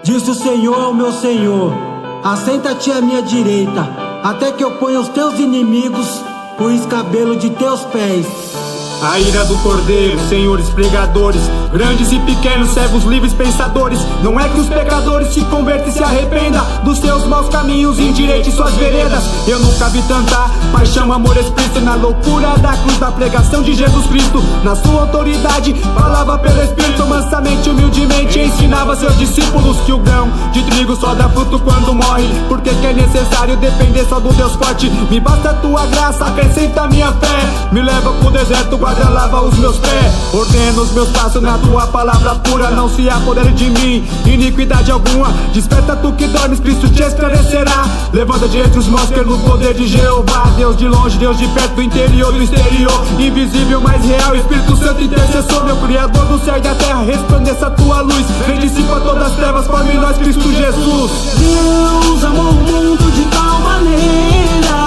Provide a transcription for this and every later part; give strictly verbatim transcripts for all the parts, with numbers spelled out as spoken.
Disse o Senhor ao meu Senhor: assenta-te à minha direita, até que eu ponha os teus inimigos por escabelo de teus pés. A ira do Cordeiro, senhores pregadores, grandes e pequenos, servos livres pensadores. Não é que os pecadores se convertam e se arrependam dos seus maus caminhos e endireitem suas veredas. Eu nunca vi tanta paixão, amor explícito na loucura da cruz, da pregação de Jesus Cristo. Na sua autoridade, falava pelo Espírito, mansamente, humildemente ensinava seus discípulos que o grão de trigo só dá fruto quando morre. Porque que é necessário depender só do Deus forte. Me basta a tua graça, acrescenta a minha fé. Me leva pro deserto, guarda, lava os meus pés. Ordena os meus passos na tua palavra pura. Não se apodere de mim iniquidade alguma. Desperta tu que dormes, Cristo te esclarecerá. Levanta de entre os mortos pelo poder de Jeová. Deus de longe, Deus de perto, do interior, do exterior, invisível, mas real, Espírito Santo intercessor. Meu Criador do céu e da terra, resplandeça a tua luz. Vem, dissipa todas as trevas, forme em nós Cristo Jesus. Deus amou o mundo de tal maneira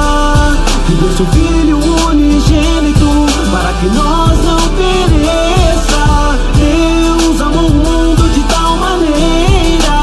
que deu seu Filho unigênito para que nós não pereça. Deus amou o mundo de tal maneira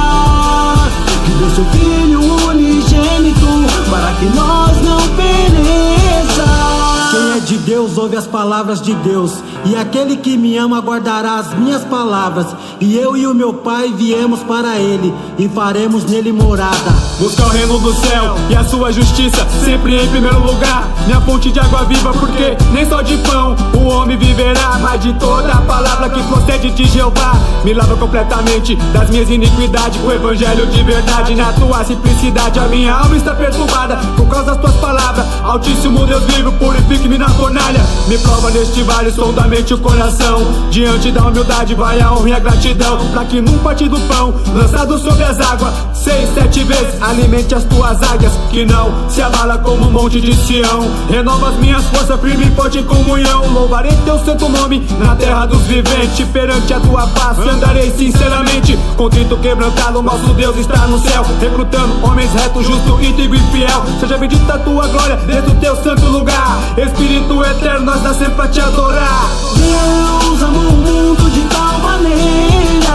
que deu seu Filho unigênito para que nós não pereça. Quem é de Deus ouve as palavras de Deus, e aquele que me ama guardará as minhas palavras. E eu e o meu Pai viemos para Ele e faremos nele morada. Busca o reino do céu e a sua justiça sempre em primeiro lugar. Minha fonte de água viva, porque nem só de pão o homem viverá, mas de toda a palavra que procede de Jeová. Me lava completamente das minhas iniquidades, o evangelho de verdade. Na tua simplicidade a minha alma está perturbada por causa das tuas palavras. Altíssimo Deus vivo, purifique-me na fornalha. Me prova neste vale, sondamente o coração. Diante da humildade vai a honra e a gratidão, pra que num partir do pão lançado sobre as águas, seis, sete vezes alimente as tuas águias, que não se abala como o monte de Sião. Renova as minhas forças, firme e forte em comunhão. Louvarei teu santo nome na terra dos viventes. Perante a tua face andarei sinceramente. Contrito, quebrantado, nosso Deus está no céu, recrutando homens retos, justo, íntegro e fiel. Seja bendita a tua glória dentro do teu santo lugar. Espírito eterno, nós nascemos pra te adorar. Deus amou o mundo de tal maneira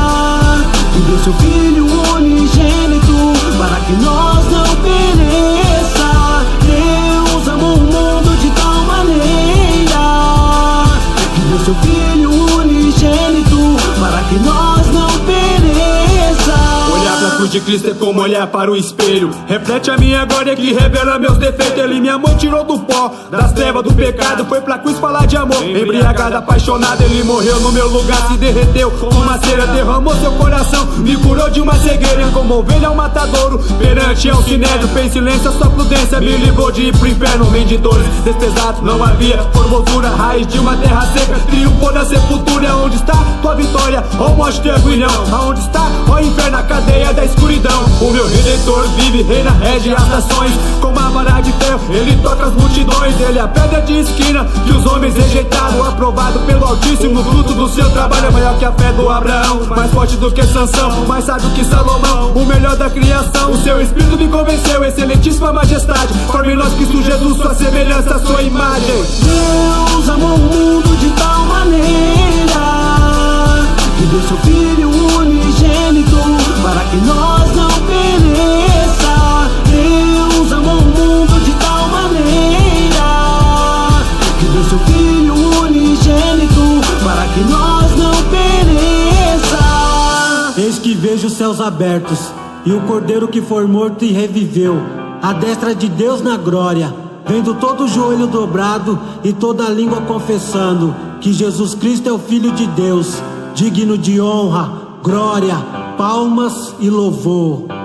que deu seu Filho unigênito para que nós não pereça. Deus amou o mundo de tal maneira que deu seu Filho unigênito para que nós não pereça. Olhar pra cruz de Cristo é como olhar para o espelho. Reflete a minha glória que revela meus defeitos. Ele me amou, tirou do pó, das trevas do pecado. Foi pra cruz falar de amor, embriagado, apaixonado. Ele morreu no meu lugar, se derreteu como uma cera. Derramou seu coração, me curou de uma cegueira. Como ovelha ao matadouro, perante ao sinédrio. Fez silêncio a sua prudência, me livrou de ir pro inferno. Homem de dores, despesado, não havia formosura. Raiz de uma terra seca, triunfou na sepultura. Onde está tua vitória, ó morte, teu aguilhão? Aonde está, ó inferno, a cadeia da escuridão? O meu Redentor vive, reina, rege as nações. Com uma vara de ferro, ele toca as multidões. Ele é a pedra de esquina que os homens rejeitaram, aprovado pelo Altíssimo. Fruto do seu trabalho é maior que a fé do Abraão, mais forte do que Sansão, mais sábio que Salomão, o melhor da criação. O seu Espírito me convenceu, excelentíssima majestade. Forme em nós Cristo Jesus, sua semelhança, sua imagem. Deus amou o mundo de tal maneira que deu seu Filho unigênito para que nós não pereça. Deus amou o mundo de tal maneira que deu seu Filho unigênito para que nós não pereça. Eis que vejo os céus abertos e o Cordeiro que foi morto e reviveu, à destra de Deus na glória. Vendo todo o joelho dobrado e toda a língua confessando que Jesus Cristo é o Filho de Deus, digno de honra, glória, palmas e louvor.